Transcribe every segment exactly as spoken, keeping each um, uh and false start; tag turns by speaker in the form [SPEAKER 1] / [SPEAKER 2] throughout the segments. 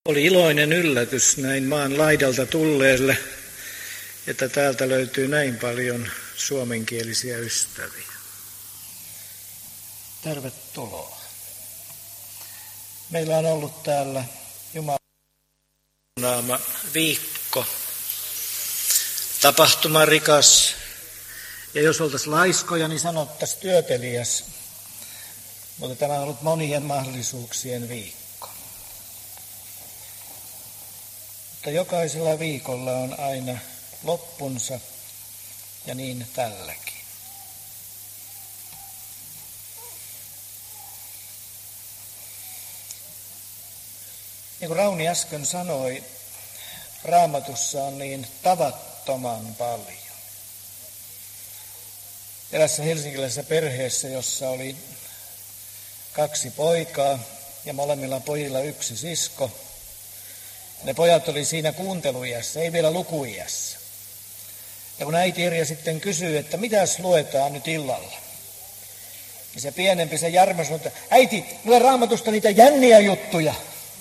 [SPEAKER 1] Oli iloinen yllätys näin maan laidalta tulleelle, että täältä löytyy näin paljon suomenkielisiä ystäviä. Tervetuloa. Meillä on ollut täällä Jumalan viikko, tapahtumarikas, ja jos oltaisiin laiskoja, niin sanottaisiin työteliäs, mutta tämä on ollut monien mahdollisuuksien viikko. Mutta jokaisella viikolla on aina loppunsa, ja niin tälläkin. Niin kuin Rauni äsken sanoi, Raamatussa on niin tavattoman paljon. Erässä helsinkiläisessä perheessä, jossa oli kaksi poikaa ja molemmilla pojilla yksi sisko. Ne pojat oli siinä kuunteluiässä, ei vielä lukuiässä. Ja kun äiti Irja sitten kysyy, että mitäs luetaan nyt illalla, niin se pienempi, se Jarmo sanoi, että äiti, lue Raamatusta niitä jänniä juttuja.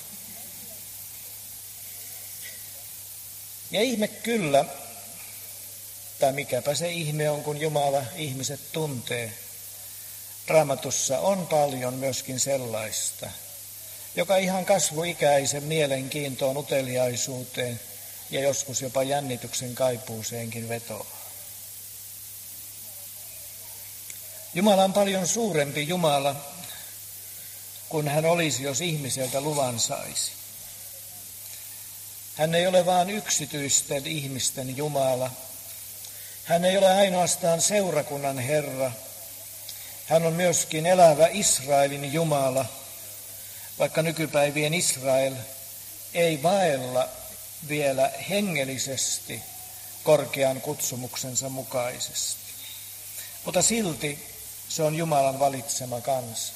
[SPEAKER 1] Ja ihme kyllä, tai mikäpä se ihme on, kun Jumala ihmiset tuntee. Raamatussa on paljon myöskin sellaista, joka ihan kasvuikäisen mielenkiintoon, uteliaisuuteen ja joskus jopa jännityksen kaipuuseenkin vetoaa. Jumala on paljon suurempi Jumala kuin hän olisi, jos ihmiseltä luvan saisi. Hän ei ole vain yksityisten ihmisten Jumala. Hän ei ole ainoastaan seurakunnan Herra. Hän on myöskin elävä Israelin Jumala, vaikka nykypäivien Israel ei vaella vielä hengellisesti korkean kutsumuksensa mukaisesti. Mutta silti se on Jumalan valitsema kansa.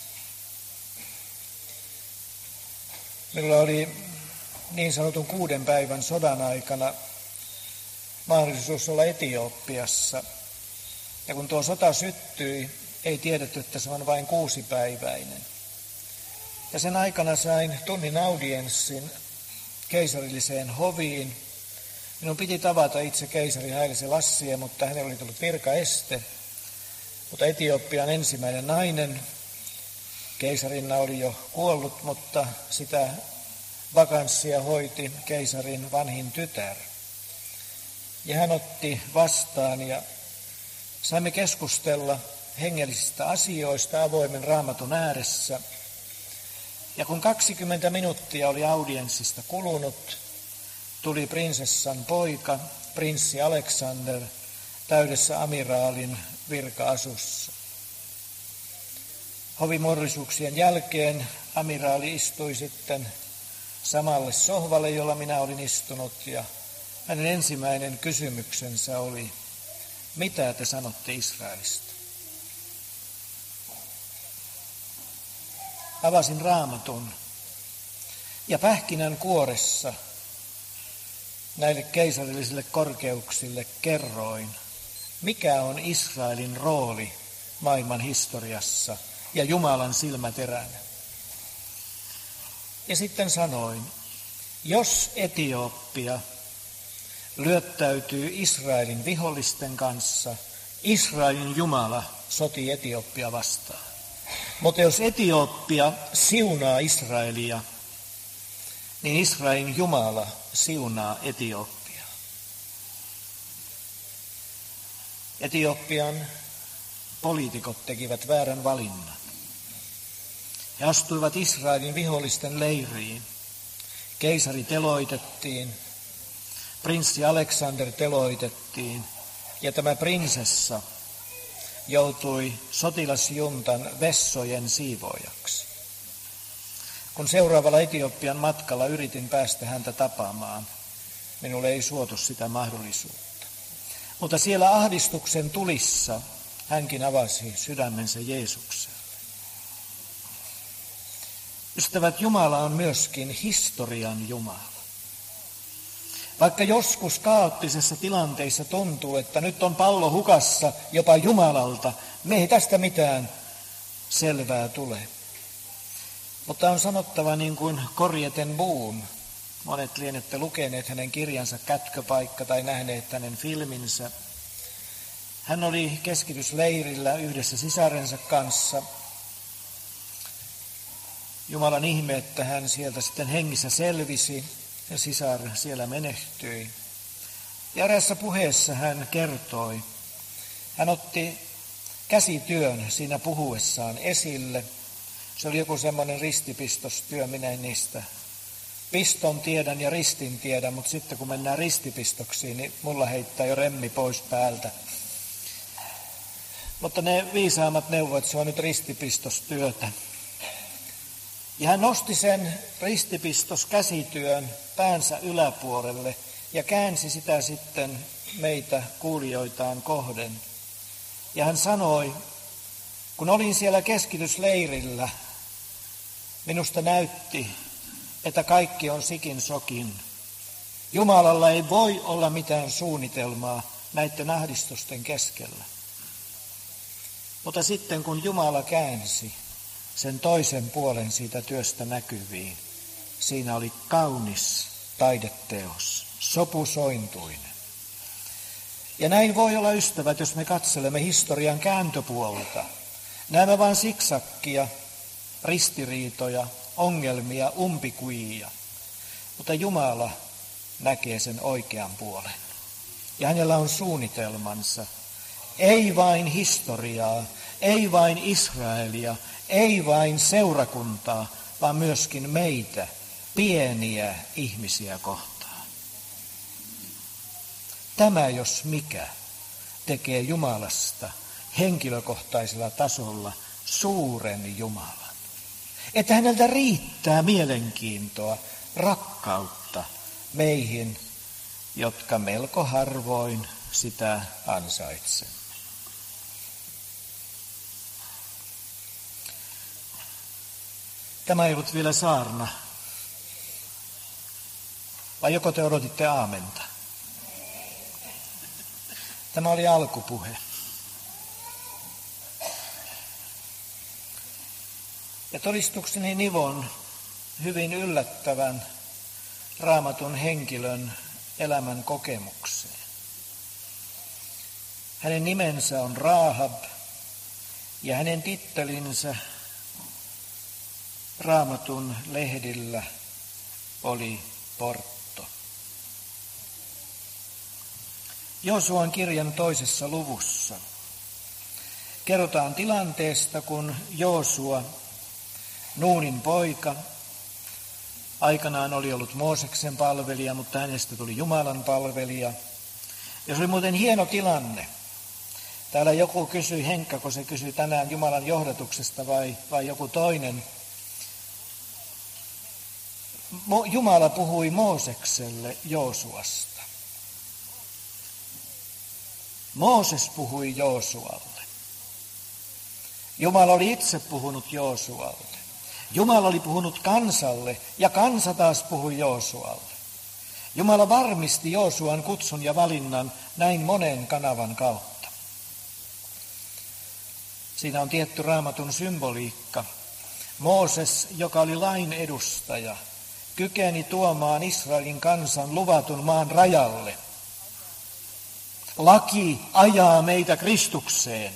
[SPEAKER 1] Minulla oli niin sanotun kuuden päivän sodan aikana mahdollisuus olla Etiopiassa. Ja kun tuo sota syttyi, ei tiedetty, että se on vain kuusipäiväinen. Ja sen aikana sain tunnin audienssin keisarilliseen hoviin. Minun piti tavata itse keisari Haile Selassie, mutta hänellä oli tullut virkaeste. Mutta Etiopian ensimmäinen nainen, keisarinna oli jo kuollut, mutta sitä vakanssia hoiti keisarin vanhin tytär. Ja hän otti vastaan ja saimme keskustella hengellisistä asioista avoimen Raamatun ääressä. Ja kun kaksikymmentä minuuttia oli audienssista kulunut, tuli prinsessan poika, prinssi Alexander, täydessä amiraalin virka-asussa. Hovimorrisuuksien jälkeen amiraali istui sitten samalle sohvalle, jolla minä olin istunut, ja hänen ensimmäinen kysymyksensä oli, mitä te sanotte Israelista? Avasin Raamatun ja pähkinän kuoressa näille keisarillisille korkeuksille kerroin, mikä on Israelin rooli maailman historiassa ja Jumalan silmäteränä. Ja sitten sanoin, jos Etiopia lyöttäytyy Israelin vihollisten kanssa, Israelin Jumala sotii Etiopia vastaan. Mutta jos Etiopia siunaa Israelia, niin Israelin Jumala siunaa Etiopiaa. Etiopian poliitikot tekivät väärän valinnan. He astuivat Israelin vihollisten leiriin. Keisari teloitettiin, prinssi Alexander teloitettiin ja tämä prinsessa joutui sotilasjuntan vessojen siivoojaksi. Kun seuraavalla Etiopian matkalla yritin päästä häntä tapaamaan, minulle ei suotu sitä mahdollisuutta. Mutta siellä ahdistuksen tulissa hänkin avasi sydämensä Jeesukselle. Ystävät, Jumala on myöskin historian Jumala. Vaikka joskus kaoottisessa tilanteissa tuntuu, että nyt on pallo hukassa jopa Jumalalta, me ei tästä mitään selvää tule. Mutta on sanottava niin kuin Corrie ten Boom Monet lienette lukeneet hänen kirjansa Kätköpaikka tai nähneet hänen filminsä. Hän oli keskitysleirillä yhdessä sisarensa kanssa. Jumalan ihme, että hän sieltä sitten hengissä selvisi ja sisar siellä menehtyi. Ja eräässä puheessa hän kertoi, hän otti käsityön siinä puhuessaan esille. Se oli joku semmoinen ristipistostyö, minä en niistä piston tiedän ja ristin tiedän, mutta sitten kun mennään ristipistoksiin, niin mulla heittää jo remmi pois päältä. Mutta ne viisaammat neuvoivat, se on nyt ristipistostyötä. Ja hän nosti sen ristipistos-käsityön päänsä yläpuolelle ja käänsi sitä sitten meitä kuulijoitaan kohden. Ja hän sanoi, kun olin siellä keskitysleirillä, minusta näytti, että kaikki on sikin sokin. Jumalalla ei voi olla mitään suunnitelmaa näiden ahdistusten keskellä. Mutta sitten kun Jumala käänsi sen toisen puolen siitä työstä näkyviin, siinä oli kaunis taideteos, sopusointuinen. Ja näin voi olla, ystävät, jos me katselemme historian kääntöpuolta. Näemme vain siksakkia, ristiriitoja, ongelmia, umpikujia. Mutta Jumala näkee sen oikean puolen. Ja hänellä on suunnitelmansa. Ei vain historiaa, ei vain Israelia, ei vain seurakuntaa, vaan myöskin meitä, pieniä ihmisiä kohtaan. Tämä, jos mikä, tekee Jumalasta henkilökohtaisella tasolla suuren Jumalan. Että häneltä riittää mielenkiintoa, rakkautta meihin, jotka melko harvoin sitä ansaitsemme. Tämä ei ollut vielä saarna. Vai joko te odotitte aamenta? Tämä oli alkupuhe. Ja todistukseni nivon hyvin yllättävän Raamatun henkilön elämän kokemukseen. Hänen nimensä on Raahab ja hänen tittelinsä Raamatun lehdillä oli Portto. Joosuan kirjan toisessa luvussa kerrotaan tilanteesta, kun Joosua, Nuunin poika, aikanaan oli ollut Mooseksen palvelija, mutta hänestä tuli Jumalan palvelija. Ja se oli muuten hieno tilanne. Täällä joku kysyi, Henkka, kun se kysyi tänään Jumalan johdatuksesta vai, vai joku toinen. Jumala puhui Moosekselle Joosuasta. Mooses puhui Joosualle. Jumala oli itse puhunut Joosualle. Jumala oli puhunut kansalle ja kansa taas puhui Joosualle. Jumala varmisti Joosuan kutsun ja valinnan näin monen kanavan kautta. Siinä on tietty Raamatun symboliikka. Mooses, joka oli lain edustaja, kykeni tuomaan Israelin kansan luvatun maan rajalle. Laki ajaa meitä Kristukseen.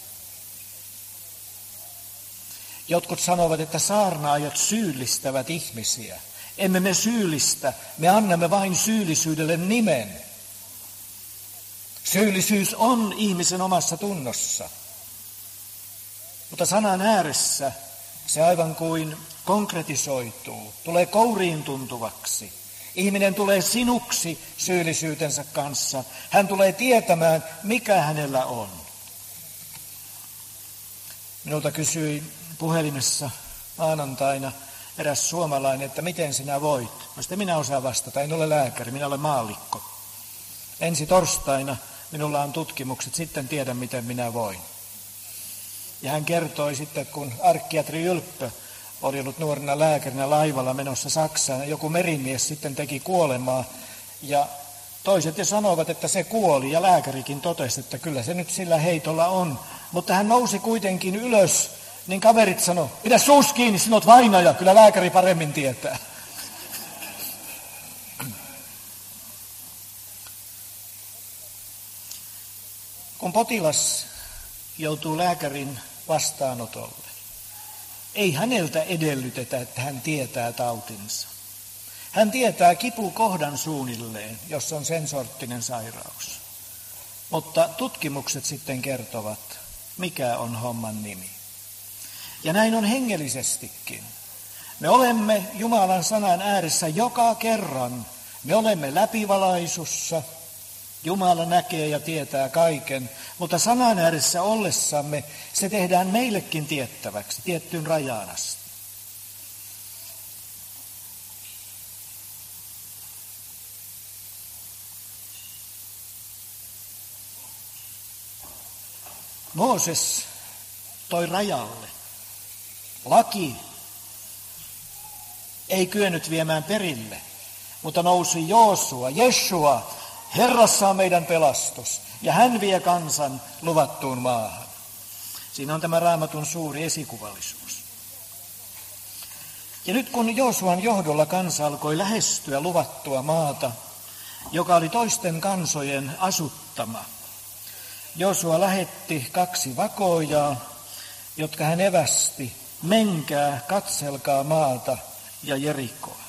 [SPEAKER 1] Jotkut sanovat, että saarnaajat syyllistävät ihmisiä. Emme me syyllistä, me annamme vain syyllisyydelle nimen. Syyllisyys on ihmisen omassa tunnossa. Mutta sanan ääressä se aivan kuin konkretisoituu, tulee kouriin tuntuvaksi. Ihminen tulee sinuksi syyllisyytensä kanssa. Hän tulee tietämään, mikä hänellä on. Minulta kysyi puhelimessa maanantaina eräs suomalainen, että miten sinä voit. No sitten minä osaan vastata, en ole lääkäri, minä olen maallikko. Ensi torstaina minulla on tutkimukset, sitten tiedän miten minä voin. Ja hän kertoi sitten, kun arkkiatri Ylppö oli ollut nuorena lääkärinä laivalla menossa Saksaan, joku merimies sitten teki kuolemaa. Ja toiset jo sanovat, että se kuoli, ja lääkärikin totesi, että kyllä se nyt sillä heitolla on. Mutta hän nousi kuitenkin ylös, niin kaverit sanoi, pidä suus kiinni, sinut vainaja, kyllä lääkäri paremmin tietää. Kun potilas joutuu lääkärin vastaanotolle, ei häneltä edellytetä, että hän tietää tautinsa. Hän tietää kipukohdan suunnilleen, jos on sen sorttinen sairaus. Mutta tutkimukset sitten kertovat, mikä on homman nimi. Ja näin on hengellisestikin. Me olemme Jumalan sanan ääressä joka kerran. Me olemme läpivalaisussa. Jumala näkee ja tietää kaiken, mutta sanan ääressä ollessamme se tehdään meillekin tiettäväksi, tiettyyn rajaan asti. Mooses toi rajalle. Laki ei kyennyt viemään perille, mutta nousi Joosua, Jeshua, Herrassa on meidän pelastus, ja hän vie kansan luvattuun maahan. Siinä on tämä Raamatun suuri esikuvallisuus. Ja nyt kun Joosuan johdolla kansa alkoi lähestyä luvattua maata, joka oli toisten kansojen asuttama, Joosua lähetti kaksi vakoojaa, jotka hän evästi, menkää, katselkaa maata ja Jerikoa.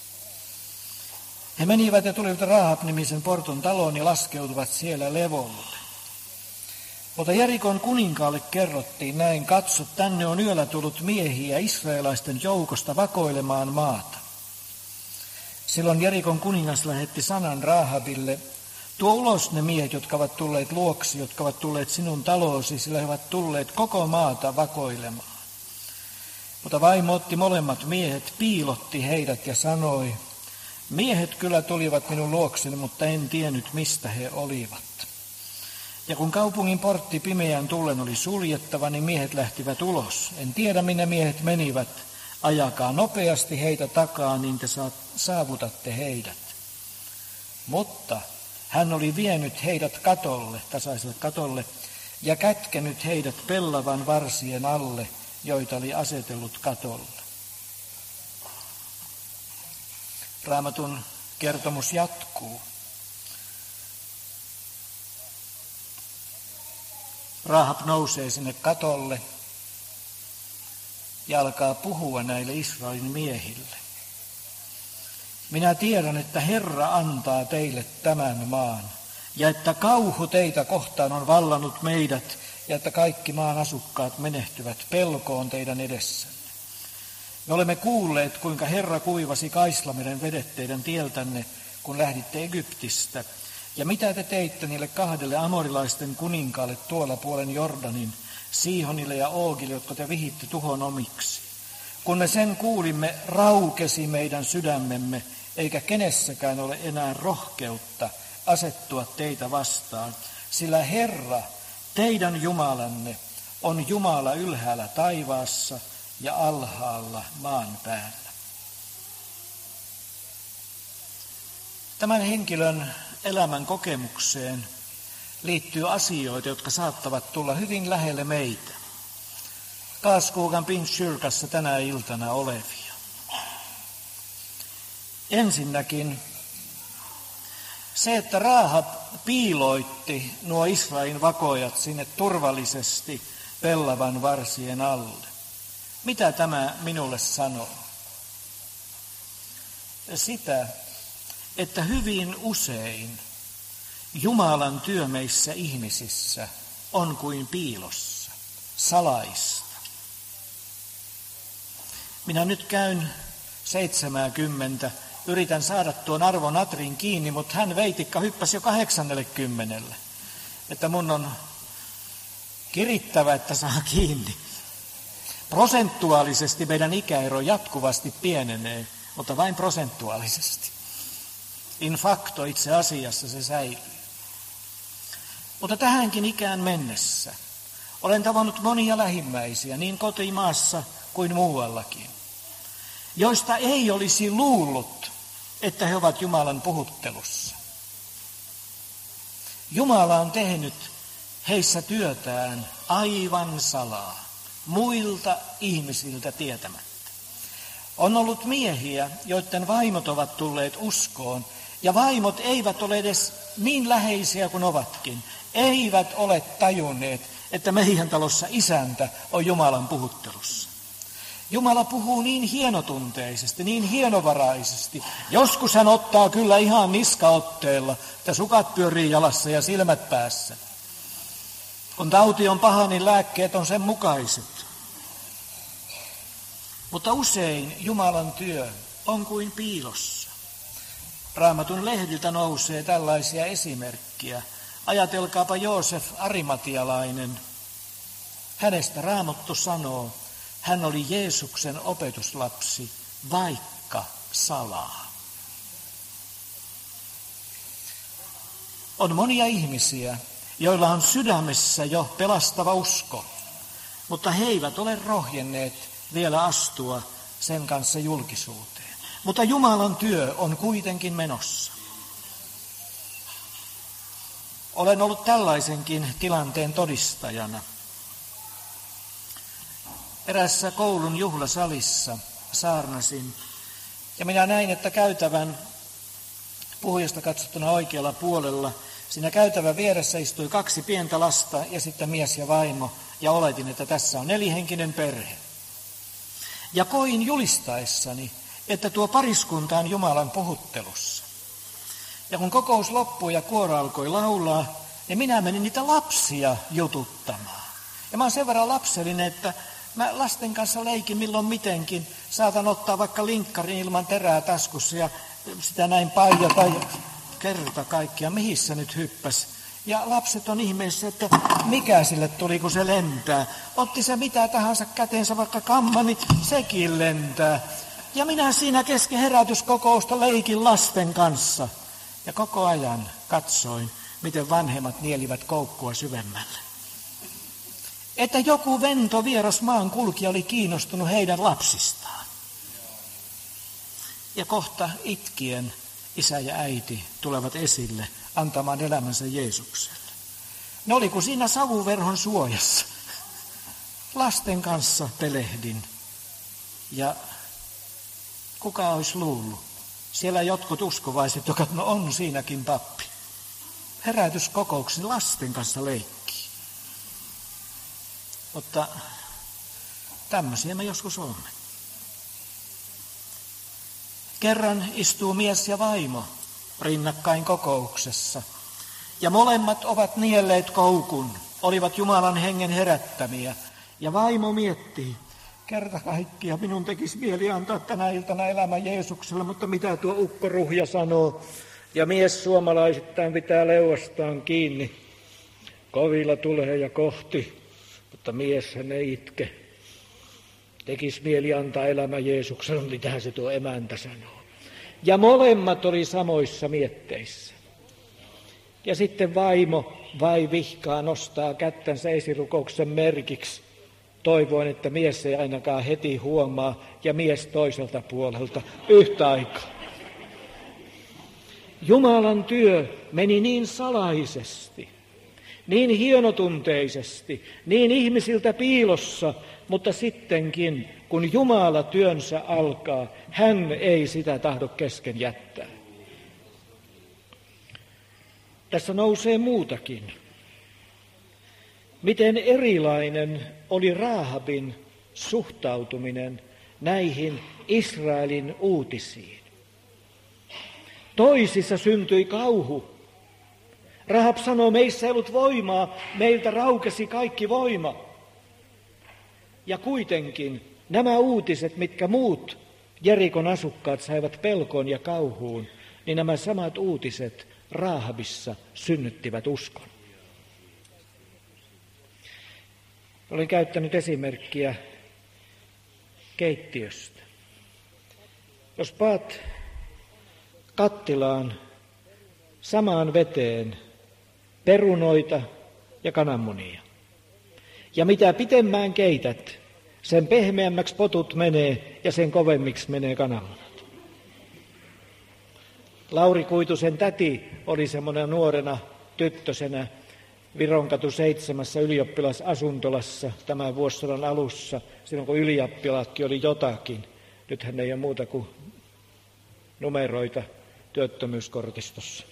[SPEAKER 1] He menivät ja tulivat Rahab-nimisen porton taloon ja laskeutuvat siellä levolle. Mutta Jerikon kuninkaalle kerrottiin näin, katso, tänne on yöllä tullut miehiä israelaisten joukosta vakoilemaan maata. Silloin Jerikon kuningas lähetti sanan Rahabille, tuo ulos ne miehet, jotka ovat tulleet luoksi, jotka ovat tulleet sinun taloosi, sillä he ovat tulleet koko maata vakoilemaan. Mutta vaimo otti molemmat miehet, piilotti heidät ja sanoi, miehet kyllä tulivat minun luokseni, mutta en tiennyt, mistä he olivat. Ja kun kaupungin portti pimeään tullen oli suljettava, niin miehet lähtivät ulos. En tiedä, minne miehet menivät. Ajakaa nopeasti heitä takaa, niin te saavutatte heidät. Mutta hän oli vienyt heidät katolle, tasaiselle katolle, ja kätkenyt heidät pellavan varsien alle, joita oli asetellut katolle. Raamatun kertomus jatkuu. Rahab nousee sinne katolle ja alkaa puhua näille Israelin miehille. Minä tiedän, että Herra antaa teille tämän maan, ja että kauhu teitä kohtaan on vallannut meidät, ja että kaikki maan asukkaat menehtyvät pelkoon teidän edessänne. Me olemme kuulleet, kuinka Herra kuivasi Kaislameren vedet teidän tieltänne, kun lähditte Egyptistä, ja mitä te teitte niille kahdelle amorilaisten kuninkaalle tuolla puolen Jordanin, Siihonille ja Oogille, jotka te vihitte tuhon omiksi. Kun me sen kuulimme, raukesi meidän sydämemme, eikä kenessäkään ole enää rohkeutta asettua teitä vastaan, sillä Herra, teidän Jumalanne, on Jumala ylhäällä taivaassa ja alhaalla maan päällä. Tämän henkilön elämän kokemukseen liittyy asioita, jotka saattavat tulla hyvin lähelle meitä. Karlskogan Pingstkyrkassa tänä iltana olevia. Ensinnäkin se, että Rahab piiloitti nuo Israelin vakoojat sinne turvallisesti pellavan varsien alle. Mitä tämä minulle sanoo? Sitä, että hyvin usein Jumalan työ meissä ihmisissä on kuin piilossa, salaista. Minä nyt käyn seitsemänkymmentä, yritän saada tuon Arvo Natrin kiinni, mutta hän veitikka hyppäsi jo kahdeksannelle kymmenelle. Että mun on kirittävä, että saa kiinni. Prosentuaalisesti meidän ikäero jatkuvasti pienenee, mutta vain prosentuaalisesti. In facto itse asiassa se säilyy. Mutta tähänkin ikään mennessä olen tavannut monia lähimmäisiä niin kotimaassa kuin muuallakin, joista ei olisi luullut, että he ovat Jumalan puhuttelussa. Jumala on tehnyt heissä työtään aivan salaa, muilta ihmisiltä tietämättä. On ollut miehiä, joiden vaimot ovat tulleet uskoon, ja vaimot eivät ole edes niin läheisiä kuin ovatkin. Eivät ole tajunneet, että meidän talossa isäntä on Jumalan puhuttelussa. Jumala puhuu niin hienotunteisesti, niin hienovaraisesti. Joskus hän ottaa kyllä ihan niskaotteella, että sukat pyörii jalassa ja silmät päässä. Kun tauti on paha, niin lääkkeet on sen mukaiset. Mutta usein Jumalan työ on kuin piilossa. Raamatun lehdiltä nousee tällaisia esimerkkiä. Ajatelkaapa Joosef Arimatialainen. Hänestä Raamattu sanoo, hän oli Jeesuksen opetuslapsi, vaikka salaa. On monia ihmisiä, joilla on sydämessä jo pelastava usko, mutta he eivät ole rohjenneet vielä astua sen kanssa julkisuuteen. Mutta Jumalan työ on kuitenkin menossa. Olen ollut tällaisenkin tilanteen todistajana. Erässä koulun juhlasalissa saarnasin, ja minä näin, että käytävän puhujasta katsottuna oikealla puolella, siinä käytävän vieressä istui kaksi pientä lasta ja sitten mies ja vaimo, ja oletin, että tässä on nelihenkinen perhe. Ja koin julistaessani, että tuo pariskunta on Jumalan puhuttelussa. Ja kun kokous loppui ja kuoro alkoi laulaa, niin minä menin niitä lapsia jututtamaan. Ja mä oon sen verran lapsellinen, että mä lasten kanssa leikin milloin mitenkin. Saatan ottaa vaikka linkkarin ilman terää taskussa ja sitä näin paijata ja kerta kaikkia, mihin se nyt hyppäsi. Ja lapset on ihmeessä, että mikä sille tuli, kun se lentää. Otti se mitä tahansa käteensä, vaikka kamma, niin sekin lentää. Ja minä siinä kesken herätyskokousta leikin lasten kanssa. Ja koko ajan katsoin, miten vanhemmat nielivät koukkua syvemmälle. Että joku vento vieras maan kulkija oli kiinnostunut heidän lapsistaan. Ja kohta itkien isä ja äiti tulevat esille antamaan elämänsä Jeesukselle. Ne oli kuin siinä savuverhon suojassa. Lasten kanssa pelehdin. Ja kuka olisi luullut? Siellä jotkut uskovaiset, jotka no on siinäkin pappi. Herätyskokouksen lasten kanssa leikkii. Mutta tämmöisiä me joskus olemme. Kerran istuu mies ja vaimo rinnakkain kokouksessa. Ja molemmat ovat nielleet koukun, olivat Jumalan hengen herättämiä. Ja vaimo miettii, kerta kaikkia minun tekisi mieli antaa tänä iltana elämä Jeesukselle, mutta mitä tuo ukkoruhja sanoo? Ja mies suomalaisittain pitää leuastaan kiinni. Kovilla tulee ja kohti, mutta mies hän ei itke. Tekisi mieli antaa elämä Jeesukselle, mitähän se tuo emäntä sanoo. Ja molemmat oli samoissa mietteissä. Ja sitten vaimo vai vihkaa nostaa kättänsä esirukouksen merkiksi, toivoen, että mies ei ainakaan heti huomaa, ja mies toiselta puolelta yhtä aikaa. Jumalan työ meni niin salaisesti, niin hienotunteisesti, niin ihmisiltä piilossa, mutta sittenkin, kun Jumala työnsä alkaa, hän ei sitä tahdo kesken jättää. Tässä nousee muutakin. Miten erilainen oli Raahabin suhtautuminen näihin Israelin uutisiin. Toisissa syntyi kauhu. Rahab sanoo, meissä ei ollut voimaa, meiltä raukesi kaikki voima. Ja kuitenkin nämä uutiset, mitkä muut Jerikon asukkaat saivat pelkoon ja kauhuun, niin nämä samat uutiset Raahabissa synnyttivät uskon. Olen käyttänyt esimerkkiä keittiöstä. Jos paat kattilaan samaan veteen perunoita ja kananmunia, ja mitä pitemmään keität, sen pehmeämmäksi potut menee ja sen kovemmiksi menee kananmunat. Lauri Kuitusen täti oli semmoinen nuorena tyttösenä Vironkatu seitsemässä ylioppilasasuntolassa tämän vuosisadan alussa, silloin kun ylioppilaatkin oli jotakin. Nythän ei ole muuta kuin numeroita työttömyyskortistossa.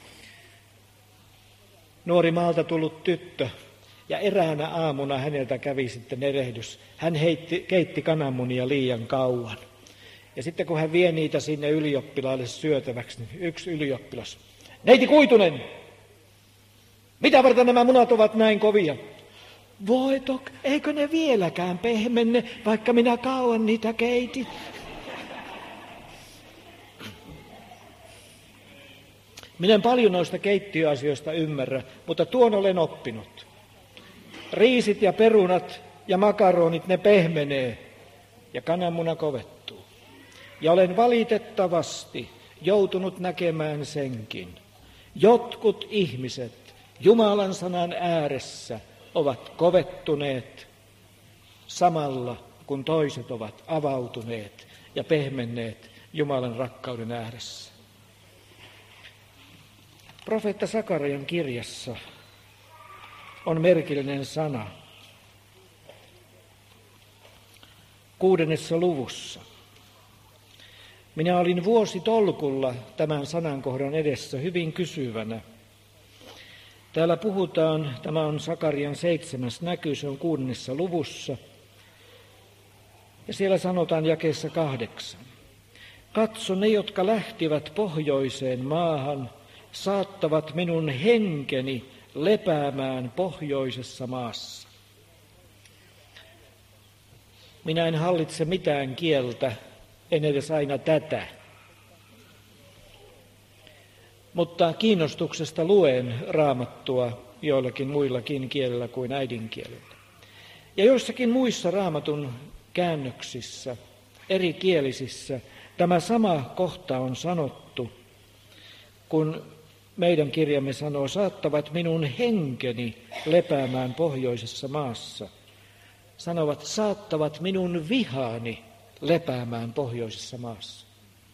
[SPEAKER 1] Nuori maalta tullut tyttö, ja eräänä aamuna häneltä kävi sitten erehdys. Hän heitti, keitti kananmunia liian kauan. Ja sitten kun hän vie niitä sinne ylioppilaalle syötäväksi, niin yksi ylioppilas: "Neiti Kuitunen, mitä varten nämä munat ovat näin kovia?" "Voi tok, eikö ne vieläkään pehmenne, vaikka minä kauan niitä keitin?" Minä en paljon noista keittiöasioista ymmärrä, mutta tuon olen oppinut. Riisit ja perunat ja makaronit, ne pehmenee ja kananmuna kovettuu. Ja olen valitettavasti joutunut näkemään senkin. Jotkut ihmiset Jumalan sanan ääressä ovat kovettuneet samalla, kun toiset ovat avautuneet ja pehmenneet Jumalan rakkauden ääressä. Profeetta Sakarian kirjassa on merkillinen sana. Kuudennessa luvussa. Minä olin vuositolkulla tämän sanankohdan edessä hyvin kysyvänä. Täällä puhutaan, tämä on Sakarian seitsemäs näky, se on kuudennessa luvussa. Ja siellä sanotaan jakeessa kahdeksan. Katso, ne, jotka lähtivät pohjoiseen maahan, saattavat minun henkeni lepäämään pohjoisessa maassa. Minä en hallitse mitään kieltä, en edes aina tätä. Mutta kiinnostuksesta luen Raamattua joillakin muillakin kielillä kuin äidinkielellä. Ja joissakin muissa Raamatun käännöksissä, eri kielisissä, tämä sama kohta on sanottu, kun meidän kirjamme sanoo, saattavat minun henkeni lepäämään pohjoisessa maassa. Sanovat, saattavat minun vihani lepäämään pohjoisessa maassa.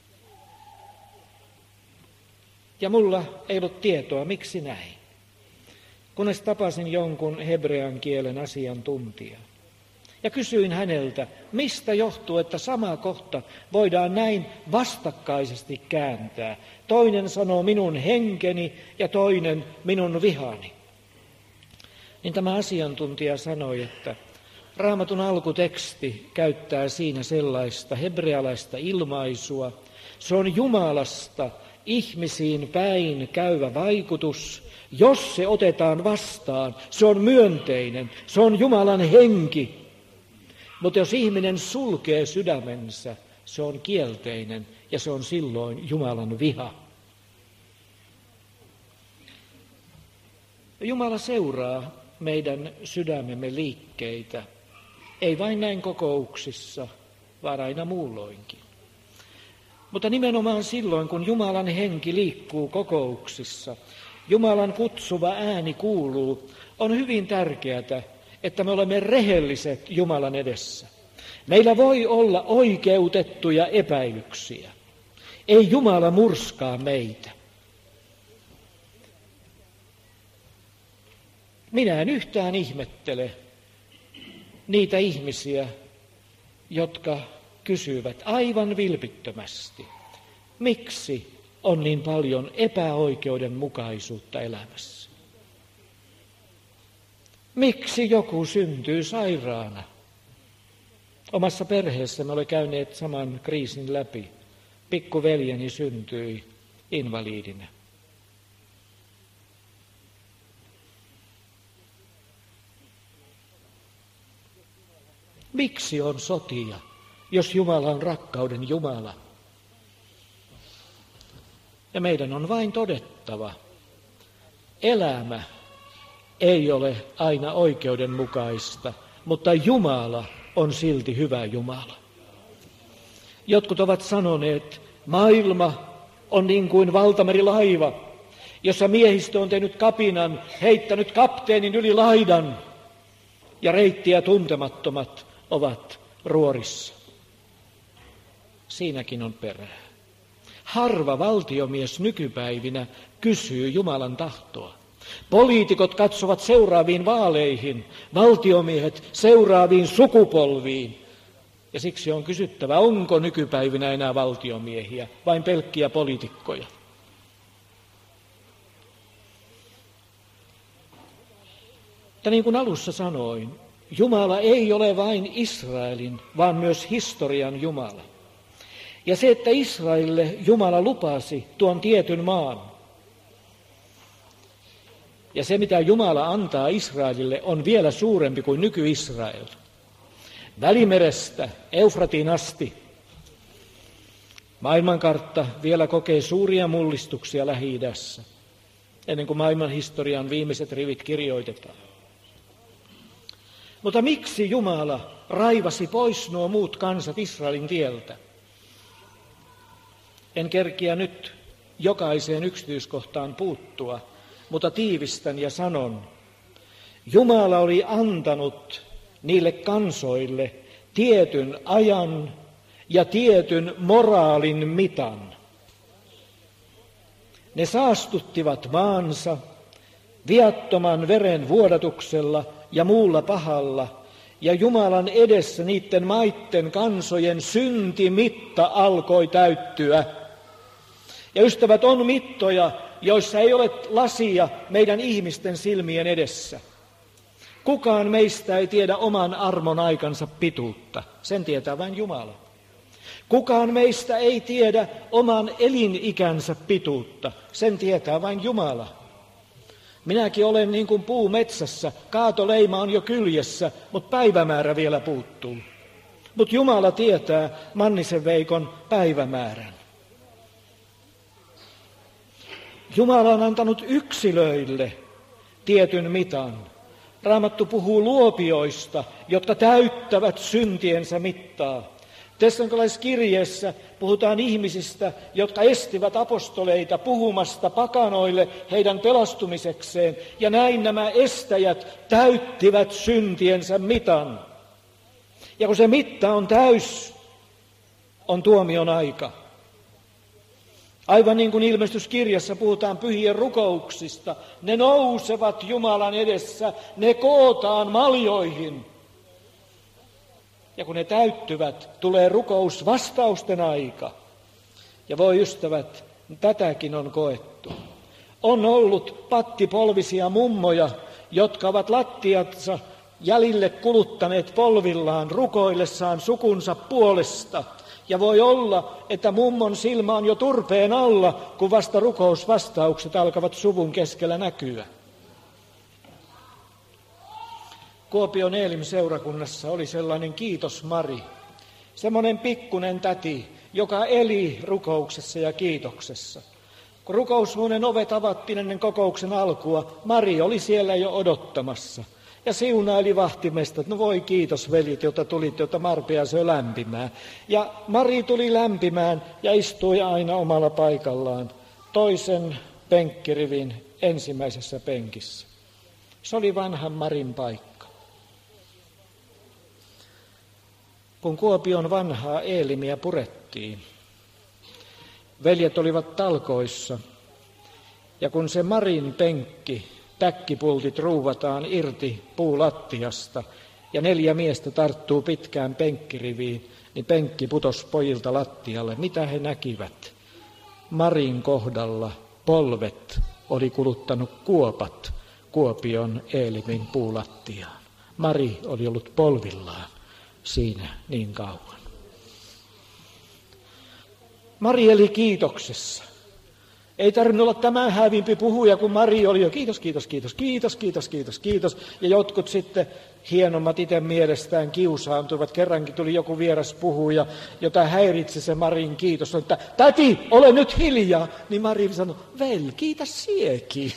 [SPEAKER 1] Ja mulla ei ollut tietoa, miksi näin. Kunnes tapasin jonkun hebrean kielen asiantuntijan. Ja kysyin häneltä, mistä johtuu, että sama kohta voidaan näin vastakkaisesti kääntää. Toinen sanoo minun henkeni ja toinen minun vihani. Niin tämä asiantuntija sanoi, että Raamatun alkuteksti käyttää siinä sellaista hebrealaista ilmaisua. Se on Jumalasta ihmisiin päin käyvä vaikutus. Jos se otetaan vastaan, se on myönteinen, se on Jumalan henki. Mutta jos ihminen sulkee sydämensä, se on kielteinen ja se on silloin Jumalan viha. Jumala seuraa meidän sydämemme liikkeitä, ei vain näin kokouksissa, vaan aina muulloinkin. Mutta nimenomaan silloin, kun Jumalan henki liikkuu kokouksissa, Jumalan kutsuva ääni kuuluu, on hyvin tärkeää, että me olemme rehelliset Jumalan edessä. Meillä voi olla oikeutettuja epäilyksiä. Ei Jumala murskaa meitä. Minä en yhtään ihmettele niitä ihmisiä, jotka kysyvät aivan vilpittömästi, miksi on niin paljon epäoikeudenmukaisuutta elämässä. Miksi joku syntyy sairaana? Omassa perheessämme olemme käyneet saman kriisin läpi. Pikkuveljeni syntyi invaliidina. Miksi on sotia, jos Jumala on rakkauden Jumala? Ja meidän on vain todettava, elämä ei ole aina oikeudenmukaista, mutta Jumala on silti hyvä Jumala. Jotkut ovat sanoneet, maailma on niin kuin valtamerilaiva, jossa miehistö on tehnyt kapinan, heittänyt kapteenin yli laidan ja reittiä tuntemattomat ovat ruorissa. Siinäkin on perää. Harva valtiomies nykypäivinä kysyy Jumalan tahtoa. Poliitikot katsovat seuraaviin vaaleihin, valtiomiehet seuraaviin sukupolviin. Ja siksi on kysyttävä, onko nykypäivinä enää valtiomiehiä, vain pelkkiä poliitikkoja. Mutta niin kuin alussa sanoin, Jumala ei ole vain Israelin, vaan myös historian Jumala. Ja se, että Israelille Jumala lupasi tuon tietyn maan, ja se, mitä Jumala antaa Israelille, on vielä suurempi kuin nyky-Israel. Välimerestä Eufratiin asti maailmankartta vielä kokee suuria mullistuksia Lähi-idässä, ennen kuin maailman historian viimeiset rivit kirjoitetaan. Mutta miksi Jumala raivasi pois nuo muut kansat Israelin tieltä? En kerkiä nyt jokaiseen yksityiskohtaan puuttua, mutta tiivistän ja sanon, Jumala oli antanut niille kansoille tietyn ajan ja tietyn moraalin mitan. Ne saastuttivat maansa viattoman veren vuodatuksella ja muulla pahalla, ja Jumalan edessä niiden maitten kansojen syntimitta alkoi täyttyä. Ja ystävät, on mittoja, joissa ei ole lasia meidän ihmisten silmien edessä. Kukaan meistä ei tiedä oman armon aikansa pituutta, sen tietää vain Jumala. Kukaan meistä ei tiedä oman elinikänsä pituutta, sen tietää vain Jumala. Minäkin olen niin kuin puu metsässä, kaatoleima on jo kyljessä, mutta päivämäärä vielä puuttuu. Mutta Jumala tietää Mannisen Veikon päivämäärän. Jumala on antanut yksilöille tietyn mitan. Raamattu puhuu luopioista, jotka täyttävät syntiensä mittaa. Tessalonikalaiskirjeessä puhutaan ihmisistä, jotka estivät apostoleita puhumasta pakanoille heidän pelastumisekseen, ja näin nämä estäjät täyttivät syntiensä mitan. Ja kun se mitta on täys, on tuomion aika. Aivan niin kuin ilmestyskirjassa puhutaan pyhien rukouksista, ne nousevat Jumalan edessä, ne kootaan maljoihin. Ja kun ne täyttyvät, tulee rukous vastausten aika. Ja voi ystävät, tätäkin on koettu. On ollut pattipolvisia mummoja, jotka ovat lattiansa jäljille kuluttaneet polvillaan rukoillessaan sukunsa puolesta. Ja voi olla, että mummon silmä on jo turpeen alla, kun vasta rukousvastaukset alkavat suvun keskellä näkyä. Kuopion Eelim-seurakunnassa oli sellainen Kiitos Mari, semmoinen pikkunen täti, joka eli rukouksessa ja kiitoksessa. Kun rukoushuoneen ovet avattiin ennen kokouksen alkua, Mari oli siellä jo odottamassa. Ja siunaili vahtimesta, että no voi kiitos veljit, jota tulitte, jota Marpea söi lämpimään. Ja Mari tuli lämpimään ja istui aina omalla paikallaan toisen penkkirivin ensimmäisessä penkissä. Se oli vanhan Marin paikka. Kun Kuopion vanhaa Eelimiä purettiin, veljet olivat talkoissa, ja kun se Marin penkki, täkkipultit ruuvataan irti puulattiasta, ja neljä miestä tarttuu pitkään penkkiriviin, niin penkki putosi pojilta lattialle. Mitä he näkivät? Marin kohdalla polvet oli kuluttanut kuopat Kuopion Eelimin puulattiaan. Mari oli ollut polvillaan siinä niin kauan. Mari eli kiitoksessa. Ei tarvinnut olla tämän hävimpi puhuja, kun Mari oli jo kiitos, kiitos, kiitos, kiitos, kiitos, kiitos, kiitos. Ja jotkut sitten hienommat itse mielestään kiusaantuivat. Kerrankin tuli joku vieras puhuja, jota häiritsi se Marin kiitos. Että täti, ole nyt hiljaa. Niin Mari sanoi, vel, kiitos siekin.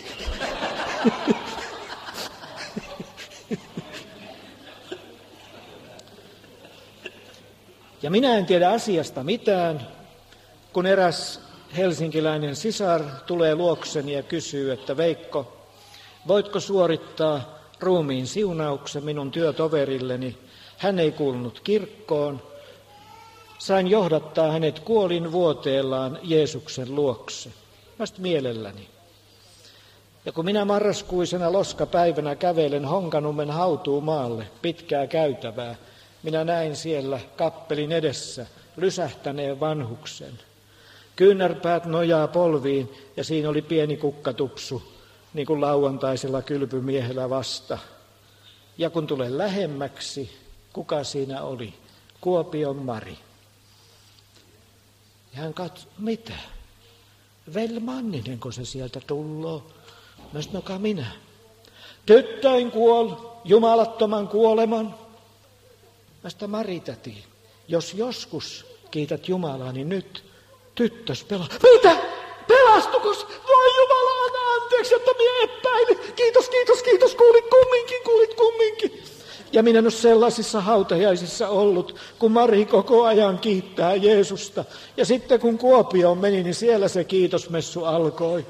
[SPEAKER 1] Ja minä en tiedä asiasta mitään, kun eräs helsinkiläinen sisar tulee luokseni ja kysyy, että Veikko, voitko suorittaa ruumiin siunauksen minun työtoverilleni? Hän ei kuulunut kirkkoon. Sain johdattaa hänet kuolin vuoteellaan Jeesuksen luokse. Vasta mielelläni. Ja kun minä marraskuisena loskapäivänä kävelen Honkanummen hautuumaalle pitkää käytävää, minä näin siellä kappelin edessä lysähtäneen vanhuksen. Kyynärpäät nojaa polviin ja siinä oli pieni kukkatupsu, niin kuin lauantaisella kylpymiehellä vasta. Ja kun tulen lähemmäksi, kuka siinä oli? Kuopion Mari. Ja hän katsoi, mitä? Vel Manninen, kun se sieltä tulloo. Mä sanoin, noka minä. Tyttöin kuol, jumalattoman kuoleman. Mä sitä Mari-täti, jos joskus kiität Jumalaa, niin nyt tyttös pelaa. Mitä? Pelastukos? Voi Jumala, anna anteeksi, että minä epäilin. Kiitos, kiitos, kiitos, kuulit kumminkin, kuulit kumminkin. Ja minä en ole sellaisissa hautajaisissa ollut, kun Mari koko ajan kiittää Jeesusta. Ja sitten kun Kuopioon meni, niin siellä se kiitosmessu alkoi.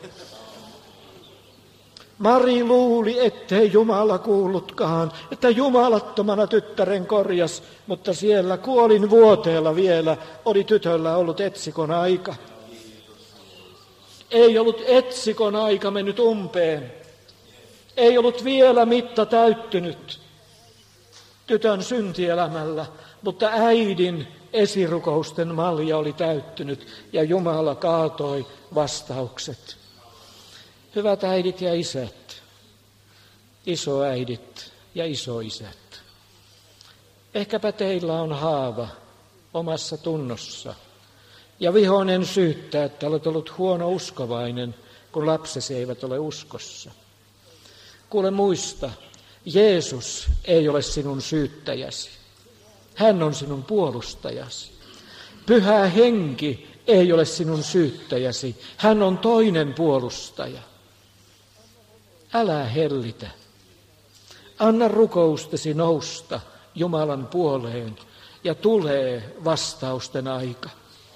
[SPEAKER 1] Mari luuli, ettei Jumala kuullutkaan, että jumalattomana tyttären korjas, mutta siellä kuolin vuoteella vielä oli tytöllä ollut etsikon aika. Ei ollut etsikon aika mennyt umpeen. Ei ollut vielä mitta täyttynyt tytön syntielämällä, mutta äidin esirukousten malja oli täyttynyt ja Jumala kaatoi vastaukset. Hyvät äidit ja isät, isoäidit ja isoisät, ehkäpä teillä on haava omassa tunnossa ja vihoinen syyttää, että olet ollut huono uskovainen, kun lapsesi eivät ole uskossa. Kuule muista, Jeesus ei ole sinun syyttäjäsi. Hän on sinun puolustajasi. Pyhä Henki ei ole sinun syyttäjäsi. Hän on toinen puolustaja. Älä hellitä. Anna rukoustesi nousta Jumalan puoleen ja tulee vastausten aika.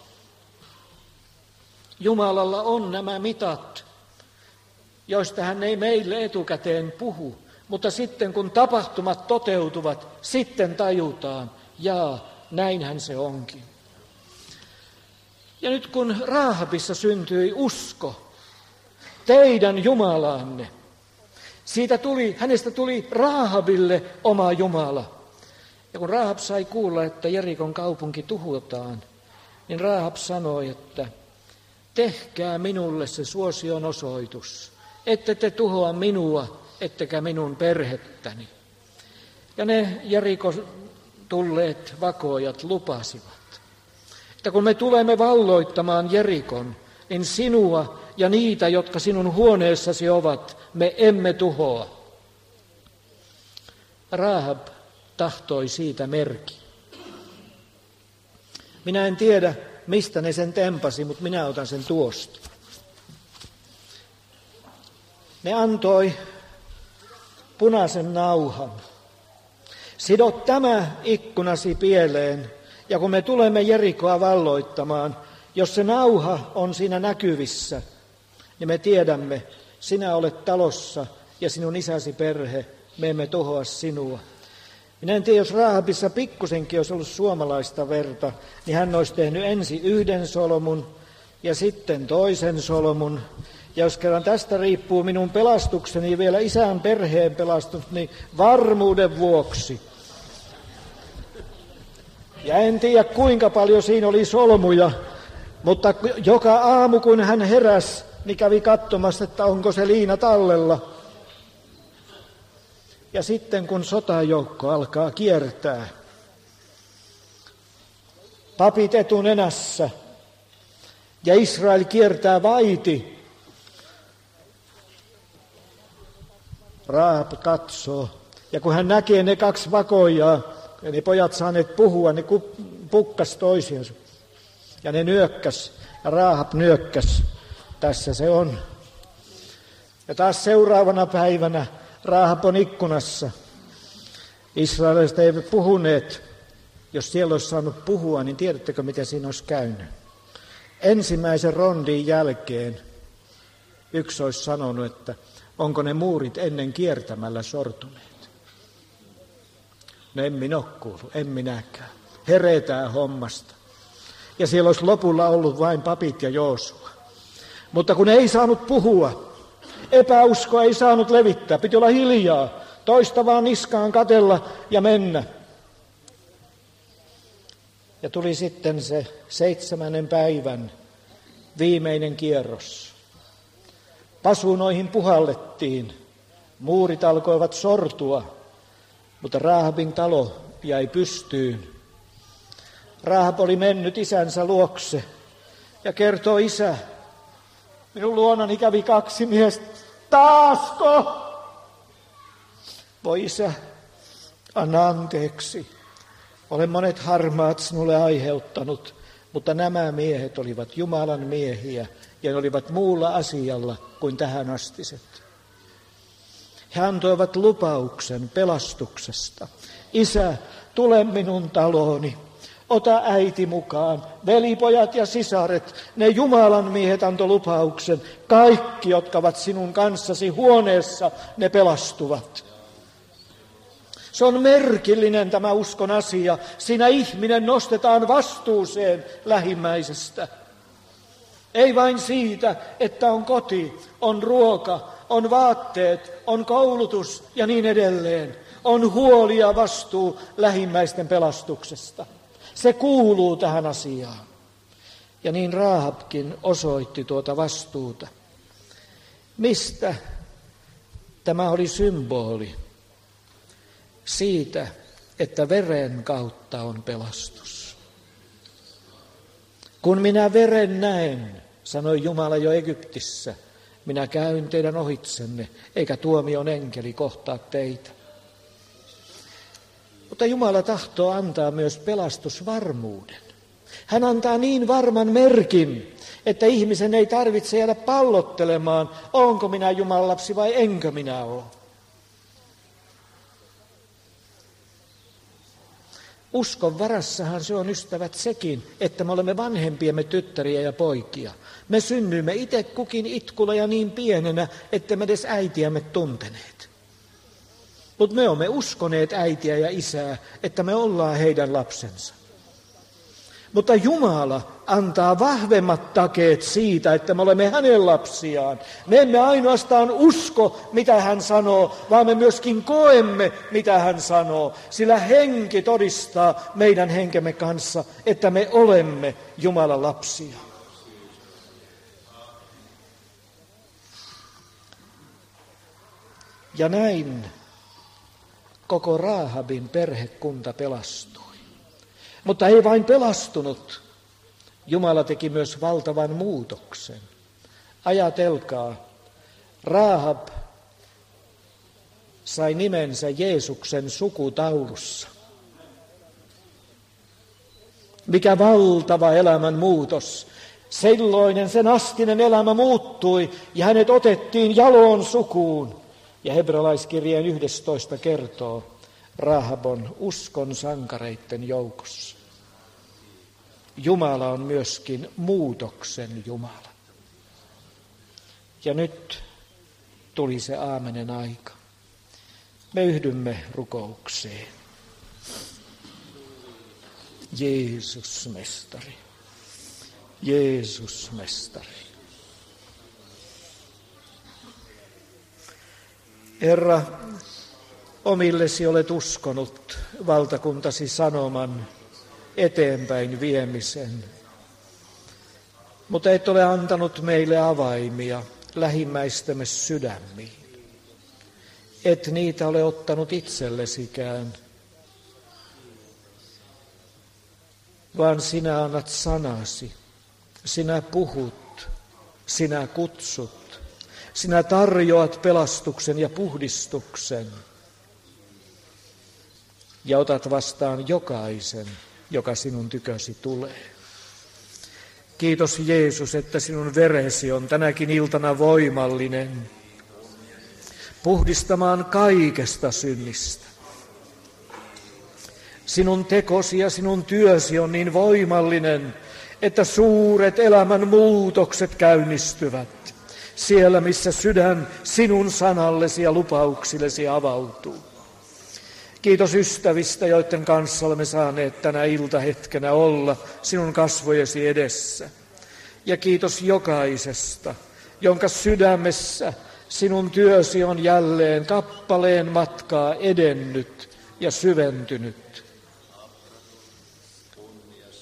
[SPEAKER 1] Jumalalla on nämä mitat, joista hän ei meille etukäteen puhu, mutta sitten kun tapahtumat toteutuvat, sitten tajutaan, jaa, näinhän se onkin. Ja nyt kun Raahabissa syntyi usko teidän Jumalaanne, siitä tuli, hänestä tuli Raahabille oma Jumala. Ja kun Raahab sai kuulla, että Jerikon kaupunki tuhotaan, niin Raahab sanoi, että tehkää minulle se suosion osoitus, ette te tuhoa minua, ettekä minun perhettäni. Ja ne Jerikon tulleet vakoojat lupasivat, että kun me tulemme valloittamaan Jerikon, niin sinua ja niitä, jotka sinun huoneessasi ovat, me emme tuhoa. Raahab tahtoi siitä merkin. Minä en tiedä, mistä ne sen tempasi, mutta minä otan sen tuosta. Ne antoi punaisen nauhan. Sido tämä ikkunasi pieleen, ja kun me tulemme Jerikoa valloittamaan, jos se nauha on siinä näkyvissä, niin me tiedämme, sinä olet talossa ja sinun isäsi perhe, me emme tuhoa sinua. Minä en tiedä, jos Raahabissa pikkusenkin olisi ollut suomalaista verta, niin hän olisi tehnyt ensin yhden solmun ja sitten toisen solmun. Ja jos kerran tästä riippuu minun pelastukseni ja vielä isän perheen pelastus, niin varmuuden vuoksi. Ja en tiedä, kuinka paljon siinä oli solmuja, mutta joka aamu, kun hän heräsi, niin kävi katsomassa, että onko se liina tallella. Ja sitten kun sotajoukko alkaa kiertää, papit etunenässä ja Israel kiertää vaiti, Raahab katsoo. Ja kun hän näkee ne kaksi vakoijaa, ja ne pojat saaneet puhua, ne pukkas toisiansa. Ja ne nyökkäs, ja Raahab nyökkäs. Tässä se on. Ja taas seuraavana päivänä Raahab on ikkunassa. Israelilaiset eivät puhuneet. Jos siellä olisi saanut puhua, niin tiedättekö, miten siinä olisi käynyt? Ensimmäisen rondin jälkeen yksi olisi sanonut, että onko ne muurit ennen kiertämällä sortuneet. No en minä ole kuullut, en minäkään. Heretään hommasta. Ja siellä olisi lopulla ollut vain papit ja Joosua. Mutta kun ei saanut puhua, epäusko ei saanut levittää, piti olla hiljaa, toista vaan niskaan katella ja mennä. Ja tuli sitten se seitsemännen päivän viimeinen kierros. Pasunoihin puhallettiin, muurit alkoivat sortua, mutta Raahabin talo jäi pystyyn. Raahab oli mennyt isänsä luokse ja kertoi: isä, minun luonani kävi kaksi miestä. Taasko? Voi isä, anna anteeksi. Olen monet harmaat sinulle aiheuttanut, mutta nämä miehet olivat Jumalan miehiä ja ne olivat muulla asialla kuin tähän astiset. He antoivat lupauksen pelastuksesta. Isä, tule minun talooni. Ota äiti mukaan, velipojat ja sisaret, ne Jumalan miehet antoi lupauksen. Kaikki, jotka ovat sinun kanssasi huoneessa, ne pelastuvat. Se on merkillinen tämä uskon asia. Siinä ihminen nostetaan vastuuseen lähimmäisestä. Ei vain siitä, että on koti, on ruoka, on vaatteet, on koulutus ja niin edelleen. On huoli ja vastuu lähimmäisten pelastuksesta. Se kuuluu tähän asiaan. Ja niin Raahabkin osoitti tuota vastuuta. Mistä tämä oli symboli? Siitä, että veren kautta on pelastus. Kun minä veren näen, sanoi Jumala jo Egyptissä, minä käyn teidän ohitsenne, eikä tuomion enkeli kohtaa teitä. Mutta Jumala tahtoo antaa myös pelastusvarmuuden. Hän antaa niin varman merkin, että ihmisen ei tarvitse jäädä pallottelemaan, onko minä Jumalan lapsi vai enkö minä ole. Uskon varassahan se on, ystävät, sekin, että me olemme vanhempiemme tyttäriä ja poikia. Me synnyimme itse kukin itkulla ja niin pienenä, että me edes äitiämme tunteneet. Mutta me olemme uskoneet äitiä ja isää, että me ollaan heidän lapsensa. Mutta Jumala antaa vahvemmat takeet siitä, että me olemme hänen lapsiaan. Me emme ainoastaan usko, mitä hän sanoo, vaan me myöskin koemme, mitä hän sanoo. Sillä henki todistaa meidän henkemme kanssa, että me olemme Jumalan lapsia. Ja näin koko Raahabin perhekunta pelastui. Mutta ei vain pelastunut. Jumala teki myös valtavan muutoksen. Ajatelkaa, Raahab sai nimensä Jeesuksen sukutaulussa. Mikä valtava elämän muutos. Silloinen sen astinen elämä muuttui ja hänet otettiin jaloon sukuun. Ja hebrealaiskirjeen yhdestoista kertoo, Raahab on uskon sankareiden joukossa. Jumala on myöskin muutoksen Jumala. Ja nyt tuli se aamenen aika. Me yhdymme rukoukseen. Jeesus mestari. Jeesus mestari. Herra, omillesi olet uskonut valtakuntasi sanoman eteenpäin viemisen, mutta et ole antanut meille avaimia lähimmäistämme sydämiin. Et niitä ole ottanut itsellesikään, vaan sinä annat sanasi, sinä puhut, sinä kutsut, sinä tarjoat pelastuksen ja puhdistuksen ja otat vastaan jokaisen, joka sinun tykösi tulee. Kiitos Jeesus, että sinun veresi on tänäkin iltana voimallinen puhdistamaan kaikesta synnistä. Sinun tekosi ja sinun työsi on niin voimallinen, että suuret elämän muutokset käynnistyvät siellä, missä sydän sinun sanallesi ja lupauksillesi avautuu. Kiitos ystävistä, joiden kanssa olemme saaneet tänä iltahetkenä olla sinun kasvojesi edessä. Ja kiitos jokaisesta, jonka sydämessä sinun työsi on jälleen kappaleen matkaa edennyt ja syventynyt.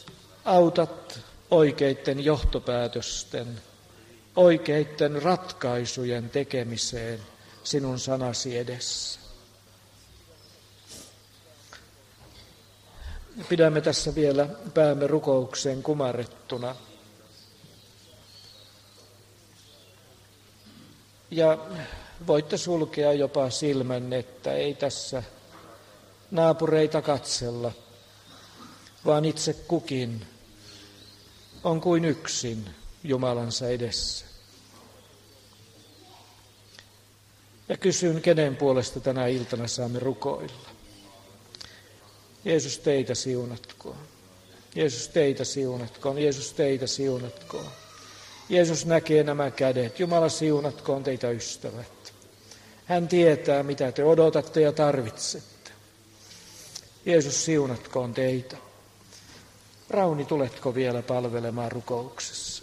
[SPEAKER 1] autat oikeiden johtopäätösten, oikeiden ratkaisujen tekemiseen sinun sanasi edessä. Pidämme tässä vielä päämme rukoukseen kumarrettuna. Ja voitte sulkea jopa silmänne, että ei tässä naapureita katsella, vaan itse kukin on kuin yksin Jumalansa edessä. Ja kysyn, kenen puolesta tänä iltana saamme rukoilla. Jeesus, teitä siunatkoon. Jeesus, teitä siunatkoon. Jeesus, teitä siunatkoon. Jeesus näkee nämä kädet. Jumala, siunatkoon teitä ystävät. Hän tietää, mitä te odotatte ja tarvitsette. Jeesus, siunatkoon teitä. Rauni, tuletko vielä palvelemaan rukouksessa?